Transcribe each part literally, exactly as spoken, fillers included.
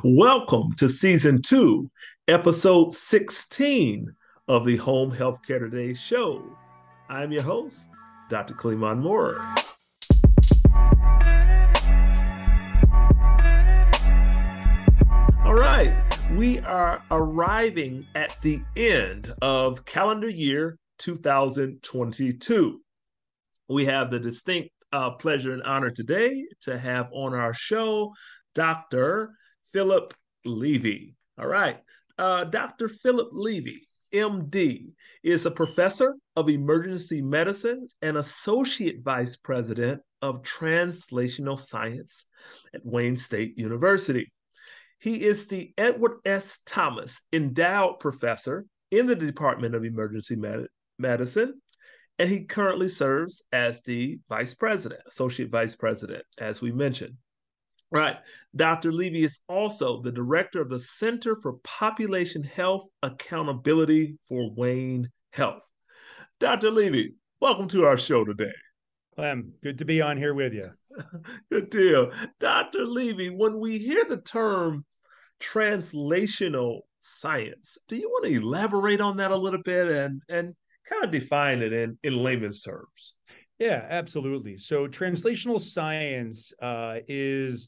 Welcome to season two, episode sixteen of the Home Healthcare Today show. I'm your host, Doctor Cleamon Moore. All right, we are arriving at the end of calendar year two thousand twenty-two. We have the distinct uh, pleasure and honor today to have on our show Doctor Philip Levy. All right. Uh, Doctor Philip Levy, M D, is a professor of emergency medicine and associate vice president of translational science at Wayne State University. He is the Edward S. Thomas Endowed Professor in the Department of Emergency Med- Medicine, and he currently serves as the vice president, associate vice president, as we mentioned. Right. Doctor Levy is also the director of the Center for Population Health Accountability for Wayne Health. Doctor Levy, welcome to our show today. Clem, good to be on here with you. Good deal. Doctor Levy, when we hear the term translational science, do you want to elaborate on that a little bit and, and kind of define it in, in layman's terms? Yeah, absolutely. So translational science uh, is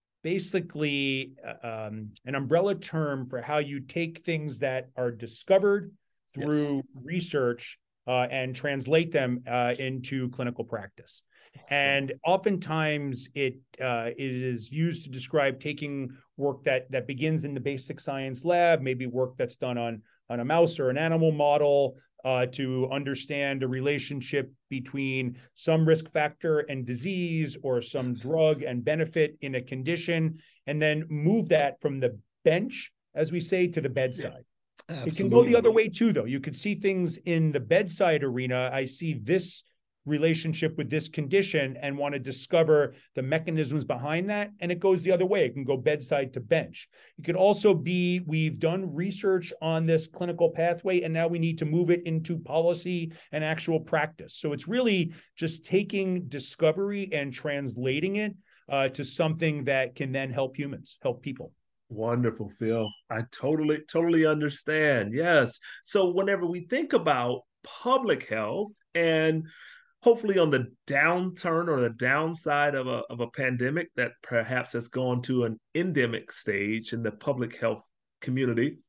basically um, an umbrella term for how you take things that are discovered through yes. research uh, and translate them uh, into clinical practice. And oftentimes it uh, it is used to describe taking work that that begins in the basic science lab, maybe work that's done on, on a mouse or an animal model, Uh, to understand a relationship between some risk factor and disease or some drug and benefit in a condition, and then move that from the bench, as we say, to the bedside. Yeah, it can go the other way too, though. You could see things in the bedside arena. I see this relationship with this condition and want to discover the mechanisms behind that. And it goes the other way. It can go bedside to bench. It could also be, we've done research on this clinical pathway, and now we need to move it into policy and actual practice. So it's really just taking discovery and translating it uh, to something that can then help humans, help people. Wonderful, Phil. I totally, totally understand. Yes. So whenever we think about public health and hopefully on the downturn or the downside of a, of a pandemic that perhaps has gone to an endemic stage in the public health community,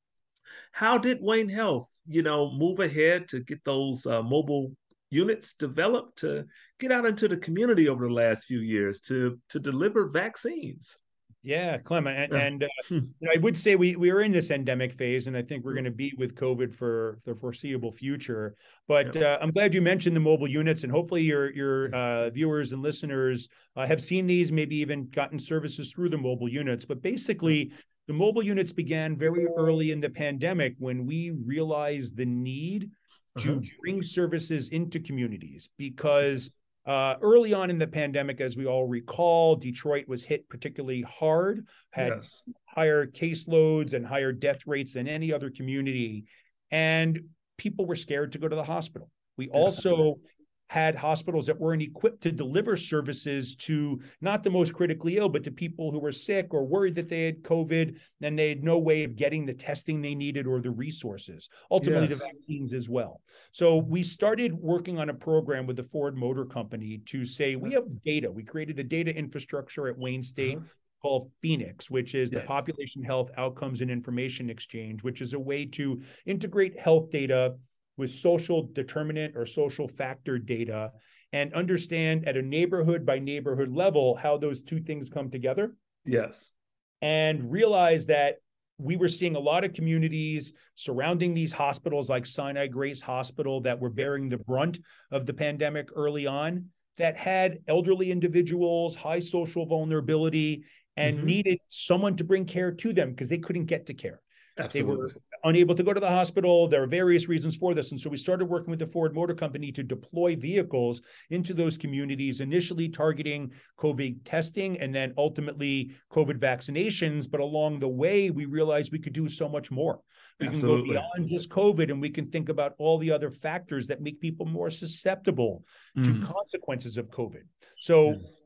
how did Wayne Health, you know, move ahead to get those uh, mobile units developed to get out into the community over the last few years to, to deliver vaccines? Yeah, Clem, and, and uh, you know, I would say we we are in this endemic phase, and I think we're going to be with COVID for the foreseeable future. But yep. uh, I'm glad you mentioned the mobile units, and hopefully your your uh, viewers and listeners uh, have seen these, maybe even gotten services through the mobile units. But basically, the mobile units began very early in the pandemic when we realized the need to uh-huh. bring services into communities, because Uh, early on in the pandemic, as we all recall, Detroit was hit particularly hard, had yes. higher caseloads and higher death rates than any other community. And people were scared to go to the hospital. We also had hospitals that weren't equipped to deliver services to not the most critically ill, but to people who were sick or worried that they had COVID, and they had no way of getting the testing they needed or the resources, ultimately yes. the vaccines as well. So we started working on a program with the Ford Motor Company to say, we have data. We created a data infrastructure at Wayne State uh-huh. called Phoenix, which is yes. the Population Health Outcomes and Information Exchange, which is a way to integrate health data with social determinant or social factor data and understand at a neighborhood by neighborhood level how those two things come together. Yes. And realize that we were seeing a lot of communities surrounding these hospitals like Sinai Grace Hospital that were bearing the brunt of the pandemic early on, that had elderly individuals, high social vulnerability, and mm-hmm. needed someone to bring care to them because they couldn't get to care. Absolutely. They were unable to go to the hospital. There are various reasons for this. And so we started working with the Ford Motor Company to deploy vehicles into those communities, initially targeting COVID testing and then ultimately COVID vaccinations. But along the way, we realized we could do so much more. We Absolutely. Can go beyond just COVID, and we can think about all the other factors that make people more susceptible mm. to consequences of COVID. So yes.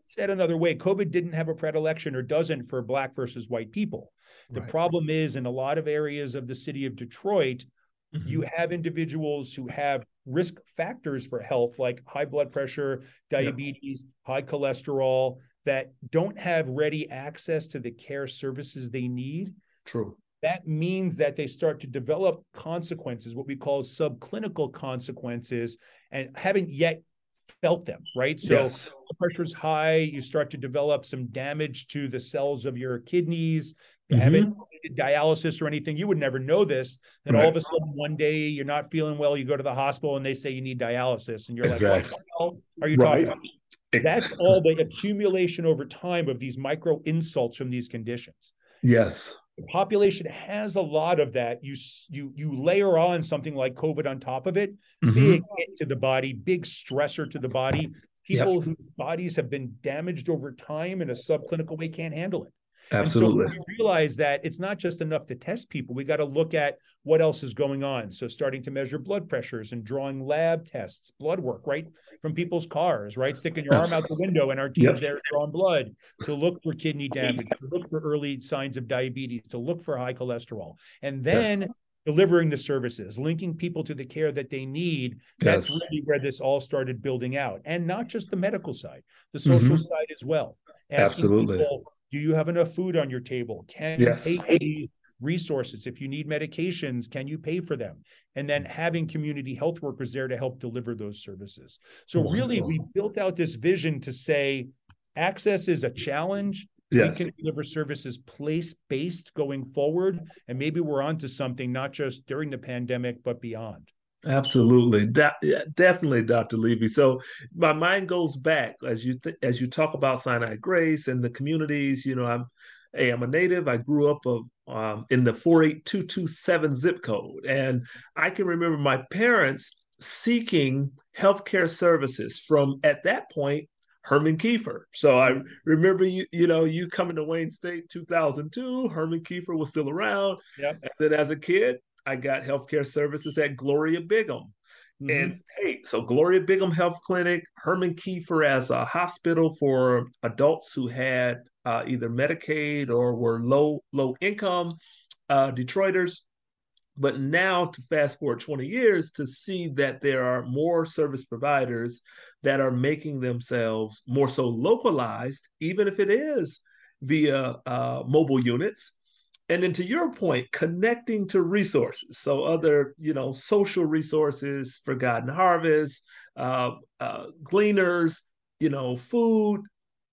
said another way, COVID didn't have a predilection or doesn't for Black versus white people. The Right. problem is in a lot of areas of the city of Detroit, Mm-hmm. you have individuals who have risk factors for health, like high blood pressure, diabetes, yeah. high cholesterol, that don't have ready access to the care services they need. True. That means that they start to develop consequences, what we call subclinical consequences, and haven't yet felt them, right? So yes. blood pressure's high, you start to develop some damage to the cells of your kidneys. You mm-hmm. haven't needed dialysis or anything. You would never know this. And right. all of a sudden, one day you're not feeling well, you go to the hospital and they say you need dialysis. And you're exactly. like, what the hell are you right. talking about? Exactly. That's all the accumulation over time of these micro insults from these conditions. Yes. The population has a lot of that. You you you layer on something like COVID on top of it, mm-hmm. big hit to the body, big stressor to the body. People yep. whose bodies have been damaged over time in a subclinical way can't handle it. Absolutely. And so we realize that it's not just enough to test people. We got to look at what else is going on. So starting to measure blood pressures and drawing lab tests, blood work, right, from people's cars, right? Sticking your arm out the window and our team's yep. there drawing blood to look for kidney damage, to look for early signs of diabetes, to look for high cholesterol. And then yes. delivering the services, linking people to the care that they need. That's yes. really where this all started building out. And not just the medical side, the social mm-hmm. side as well. Asking Absolutely. People, do you have enough food on your table? Can yes. you pay for these resources? If you need medications, can you pay for them? And then having community health workers there to help deliver those services. So Wonderful. Really, we built out this vision to say access is a challenge. Yes. We can deliver services place-based going forward. And maybe we're onto something, not just during the pandemic, but beyond. Absolutely, that, definitely, Doctor Levy. So my mind goes back as you th- as you talk about Sinai Grace and the communities. You know, I'm hey, I'm a native. I grew up of um, in the four eight two two seven zip code, and I can remember my parents seeking healthcare services from at that point Herman Kiefer. So I remember you, you know, you coming to Wayne State two thousand two. Herman Kiefer was still around, yep. and then as a kid, I got healthcare services at Gloria Bigham. Mm-hmm. And hey, so Gloria Bigham Health Clinic, Herman Kiefer as a hospital for adults who had uh, either Medicaid or were low low income uh, Detroiters. But now to fast forward twenty years to see that there are more service providers that are making themselves more so localized, even if it is via uh, mobile units. And then to your point, connecting to resources. So other, you know, social resources, Forgotten Harvest, uh, uh, Gleaners, you know, food,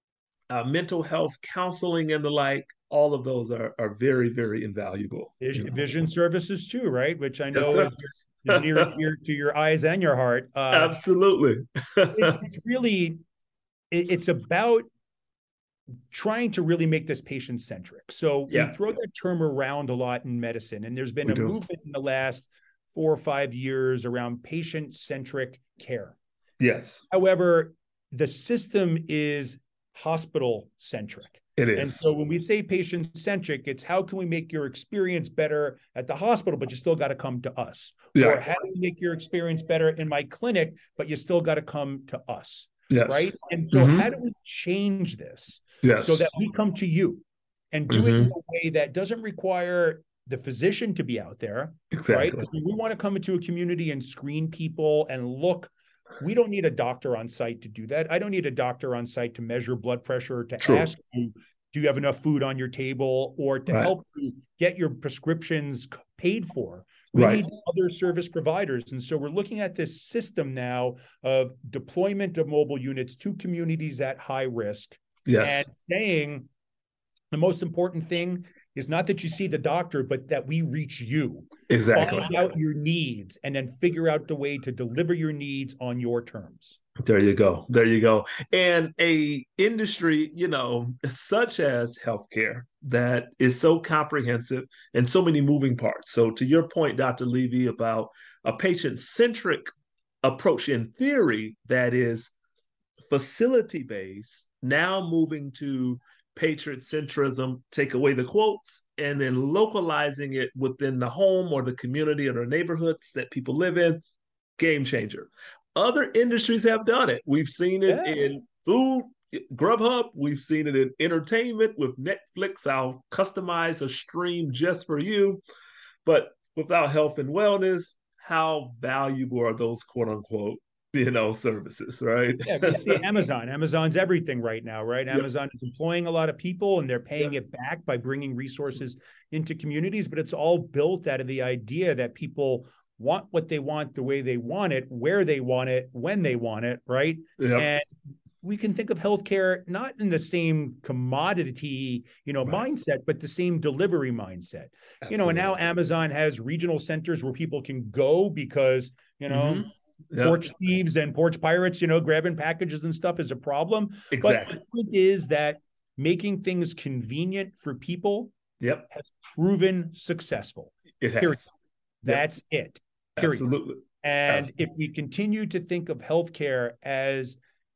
uh, mental health, counseling, and the like. All of those are are very, very invaluable. Vision, you know? Vision services too, right? Which I know yes, is, is near, near to your eyes and your heart. Uh, Absolutely. it's, it's really, it, it's about trying to really make this patient-centric. So yeah. we throw that term around a lot in medicine, and there's been we a do. movement in the last four or five years around patient-centric care. Yes. However, the system is hospital-centric. It is. And so when we say patient-centric, it's how can we make your experience better at the hospital, but you still got to come to us? Yeah. Or how do we make your experience better in my clinic, but you still got to come to us? Yes. Right? And so mm-hmm. how do we change this yes. so that we come to you and do mm-hmm. it in a way that doesn't require the physician to be out there? Exactly. Right? We want to come into a community and screen people and look. We don't need a doctor on site to do that. I don't need a doctor on site to measure blood pressure, to True. ask you, do you have enough food on your table, or to right. help you get your prescriptions paid for. We right. need other service providers. And so we're looking at this system now of deployment of mobile units to communities at high risk. Yes. And saying the most important thing is not that you see the doctor, but that we reach you. Exactly. Find out your needs and then figure out the way to deliver your needs on your terms. There you go. There you go. And a industry, you know, such as healthcare that is so comprehensive and so many moving parts. So to your point, Doctor Levy, about a patient-centric approach in theory that is facility-based, now moving to patriot centrism, take away the quotes, and then localizing it within the home or the community or the neighborhoods that people live in, game changer. Other industries have done it. We've seen it yeah. in food Grubhub, we've seen it in entertainment with Netflix. I'll customize a stream just for you. But without health and wellness, how valuable are those quote unquote, you know, services, right? Yeah, you see Amazon. Amazon's everything right now, right? Yep. Amazon is employing a lot of people and they're paying yep. it back by bringing resources into communities, but it's all built out of the idea that people want what they want the way they want it, where they want it, when they want it, right? Yep. And we can think of healthcare not in the same commodity, you know, right. mindset, but the same delivery mindset. Absolutely. You know, and now Amazon has regional centers where people can go because, you know, mm-hmm. Yep. porch thieves and porch pirates, you know, grabbing packages and stuff is a problem. Exactly. But the point is that making things convenient for people yep. has proven successful. It has. Period. That's yep. it. Period. Absolutely. And Absolutely. if we continue to think of healthcare as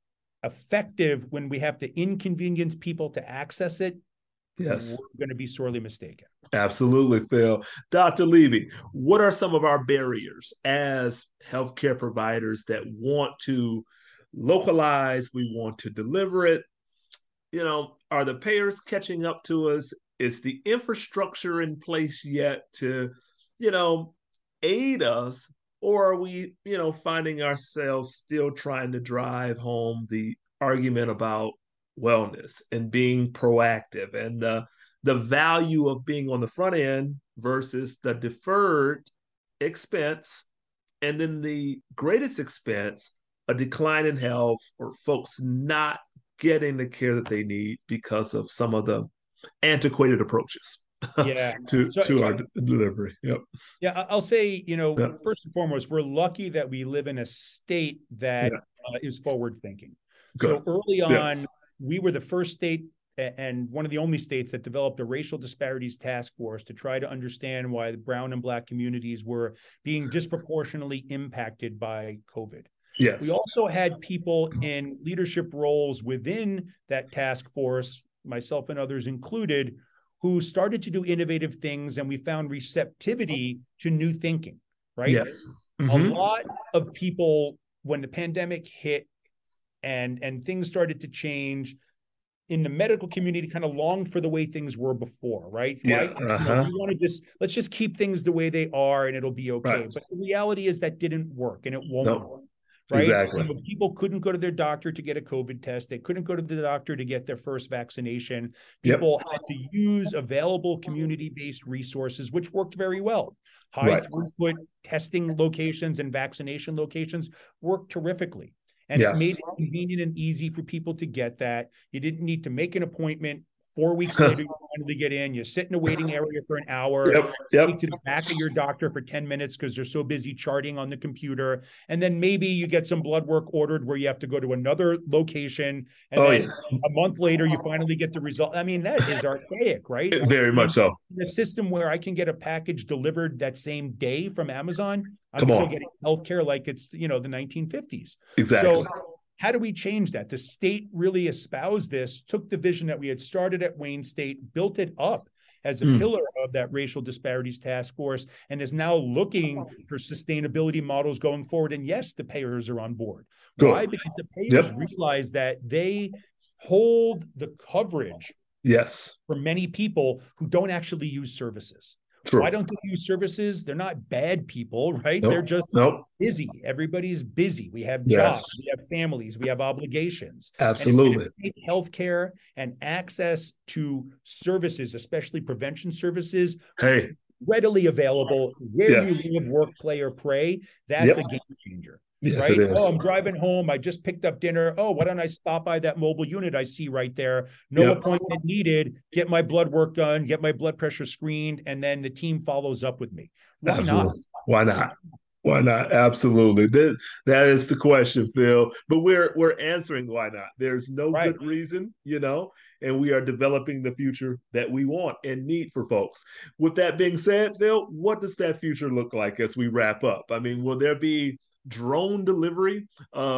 effective when we have to inconvenience people to access it, yes, we're going to be sorely mistaken. Absolutely, Phil. Doctor Levy, what are some of our barriers as healthcare providers that want to localize, we want to deliver it? You know, are the payers catching up to us? Is the infrastructure in place yet to, you know, aid us? Or are we, you know, finding ourselves still trying to drive home the argument about wellness and being proactive and uh, the value of being on the front end versus the deferred expense, and then the greatest expense, a decline in health or folks not getting the care that they need because of some of the antiquated approaches yeah. to, so, to yeah. our delivery. Yep. Yeah, I'll say, you know, yep. first and foremost, we're lucky that we live in a state that yeah. uh, is forward thinking. Good. So early on, yes. we were the first state and one of the only states that developed a racial disparities task force to try to understand why the brown and black communities were being disproportionately impacted by COVID. Yes. We also had people in leadership roles within that task force, myself and others included, who started to do innovative things, and we found receptivity to new thinking, right? Yes. Mm-hmm. A lot of people, when the pandemic hit and, and things started to change, in the medical community kind of longed for the way things were before, right? Yeah. Right? Uh-huh. You know, we want to just, let's just keep things the way they are and it'll be okay. Right. But the reality is that didn't work and it won't nope. work. Right? Exactly. You know, people couldn't go to their doctor to get a COVID test. They couldn't go to the doctor to get their first vaccination. People yep. had to use available community-based resources, which worked very well. High right. throughput testing locations and vaccination locations worked terrifically. And yes. it made it convenient and easy for people to get that. You didn't need to make an appointment. Four weeks later, you finally get in. You sit in a waiting area for an hour. Yep, yep. Speak to the back of your doctor for ten minutes because they're so busy charting on the computer. And then maybe you get some blood work ordered where you have to go to another location. And oh, then yeah. a month later, you finally get the result. I mean, that is archaic, right? Very much so. In a system where I can get a package delivered that same day from Amazon, I'm Come still on. getting healthcare like it's, you know, the nineteen fifties. Exactly. So, how do we change that? The state really espoused this, took the vision that we had started at Wayne State, built it up as a mm. pillar of that racial disparities task force, and is now looking for sustainability models going forward. And yes, the payers are on board. Good. Why? Because the payers yep. realize that they hold the coverage yes. for many people who don't actually use services. True. Why don't they use services? They're not bad people, right? Nope. They're just nope. busy. Everybody's busy. We have yes. jobs, we have families, we have obligations. Absolutely. And if we take healthcare and access to services, especially prevention services, hey. readily available where yes. you live, work, play, or pray, that's yep. a game changer. Yes, right? it is. Oh, I'm driving home. I just picked up dinner. Oh, why don't I stop by that mobile unit I see right there? No yep. appointment needed. Get my blood work done, get my blood pressure screened, and then the team follows up with me. Why Absolutely. not? Why not? Why not? Absolutely. That, that is the question, Phil. But we're we're answering why not. There's no right. good reason, you know, and we are developing the future that we want and need for folks. With that being said, Phil, what does that future look like as we wrap up? I mean, will there be drone delivery of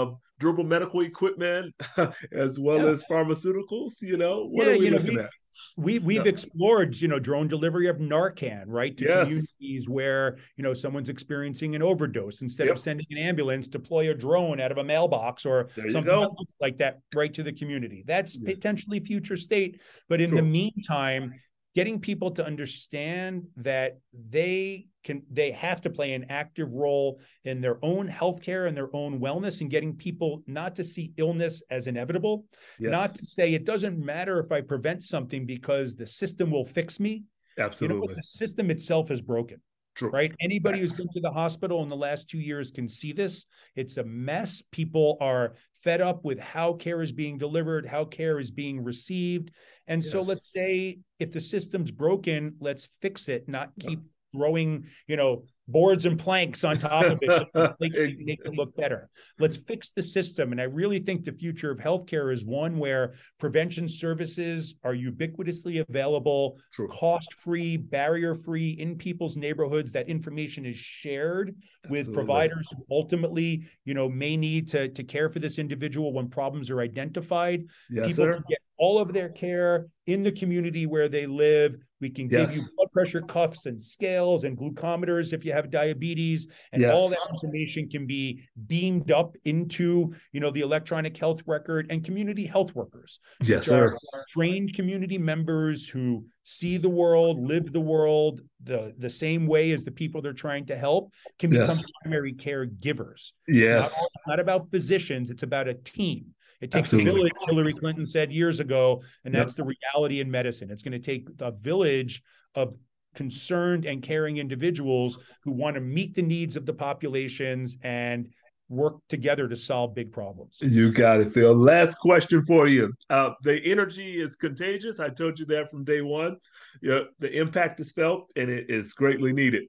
durable medical equipment as well yeah. as pharmaceuticals? You know, what yeah, are we you know, looking we, at? We we've Yeah. explored, you know, drone delivery of Narcan, right, to Yes. communities where, you know, someone's experiencing an overdose. Instead Yep. of sending an ambulance, deploy a drone out of a mailbox or There you something go. like that right to the community. That's Yeah. potentially future state. But in Sure. the meantime, getting people to understand that they can, they have to play an active role in their own healthcare and their own wellness, and getting people not to see illness as inevitable, Yes. not to say it doesn't matter if I prevent something because the system will fix me. Absolutely. You know what? The system itself is broken. True. Right? Anybody Facts. who's been to the hospital in the last two years can see this. It's a mess. People are fed up with how care is being delivered, how care is being received. And Yes. so let's say if the system's broken, let's fix it, not keep throwing, you know, boards and planks on top of it to make, Exactly. make it look better. Let's fix the system. And I really think the future of healthcare is one where prevention services are ubiquitously available, True. cost-free, barrier-free in people's neighborhoods. That information is shared with Absolutely. providers who ultimately, you know, may need to, to care for this individual when problems are identified. Yes, People sir. can get all of their care in the community where they live. We can Yes. give you blood pressure cuffs and scales and glucometers if you have diabetes, and Yes. all that information can be beamed up into, you know, the electronic health record. And community health workers, Yes, which sir. are trained community members who see the world, live the world the, the same way as the people they're trying to help, can become Yes. primary caregivers. Yes. It's not, it's not about physicians, it's about a team. It takes Absolutely. a village, Hillary Clinton said years ago, and that's Yep. the reality in medicine. It's going to take a village of concerned and caring individuals who want to meet the needs of the populations and work together to solve big problems. You got it, Phil. Last question for you. Uh, the energy is contagious. I told you that from day one. Yeah, the impact is felt, and it is greatly needed.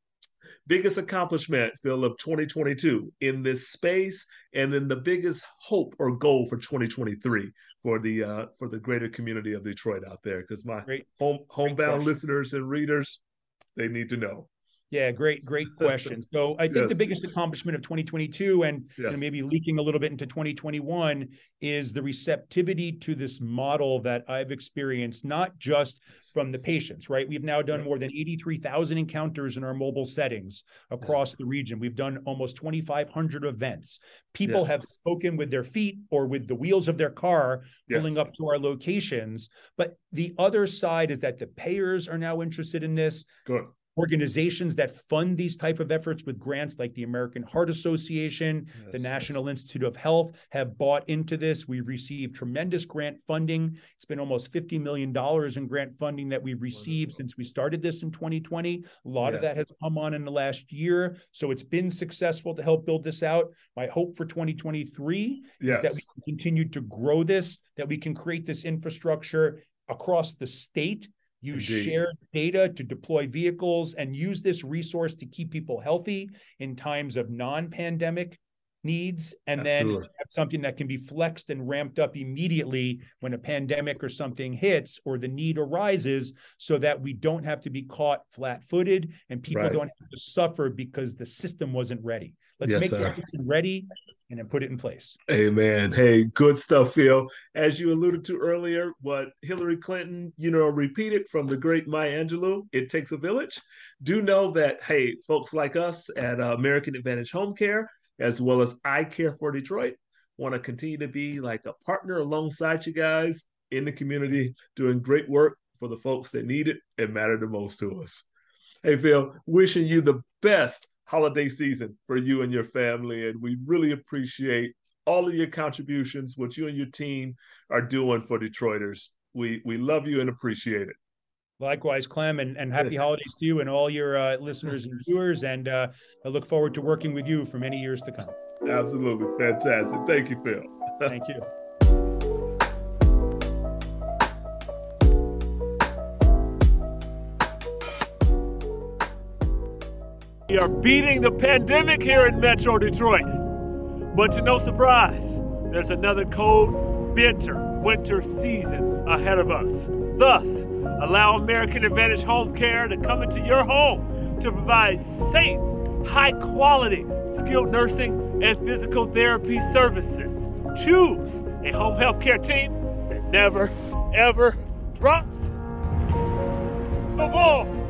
Biggest accomplishment, Phil, of twenty twenty-two in this space, and then the biggest hope or goal for twenty twenty-three for the uh, for the greater community of Detroit out there, because my Great. home homebound Great listeners and readers, they need to know. Yeah, great, great question. So I think Yes. the biggest accomplishment of twenty twenty-two, and Yes. you know, maybe leaking a little bit into twenty twenty-one, is the receptivity to this model that I've experienced, not just from the patients, right? We've now done Yep. more than eighty-three thousand encounters in our mobile settings across Yes. the region. We've done almost twenty-five hundred events. People Yes. have spoken with their feet or with the wheels of their car, pulling Yes. up to our locations. But the other side is that the payers are now interested in this. Good. Organizations that fund these type of efforts with grants like the American Heart Association, Yes. the National Institute of Health have bought into this. We've received tremendous grant funding. It's been almost fifty million dollars in grant funding that we've received Wonderful. since we started this in twenty twenty. A lot of Yes. that has come on in the last year. So it's been successful to help build this out. My hope for twenty twenty-three Yes. is that we can continue to grow this, that we can create this infrastructure across the state, use Indeed. shared data to deploy vehicles, and use this resource to keep people healthy in times of non-pandemic needs, and Absolutely. then have something that can be flexed and ramped up immediately when a pandemic or something hits or the need arises, so that we don't have to be caught flat-footed and people Right. don't have to suffer because the system wasn't ready. Let's Yes, make sir. the system ready and then put it in place. Amen. Hey, good stuff, Phil. As you alluded to earlier, what Hillary Clinton, you know, repeated from the great Maya Angelou, it takes a village. Do know that, hey, folks like us at uh, American Advantage Home Care, as well as I Care for Detroit, want to continue to be like a partner alongside you guys in the community, doing great work for the folks that need it and matter the most to us. Hey, Phil, wishing you the best holiday season for you and your family. And we really appreciate all of your contributions, what you and your team are doing for Detroiters. We we love you and appreciate it. Likewise, Clem, and, and happy holidays to you and all your uh, listeners and viewers. And uh, I look forward to working with you for many years to come. Absolutely. Fantastic. Thank you, Phil. Thank you. We are beating the pandemic here in Metro Detroit. But to no surprise, there's another cold, bitter winter season ahead of us. Thus, allow American Advantage Home Care to come into your home to provide safe, high-quality skilled nursing and physical therapy services. Choose a home health care team that never, ever drops the ball.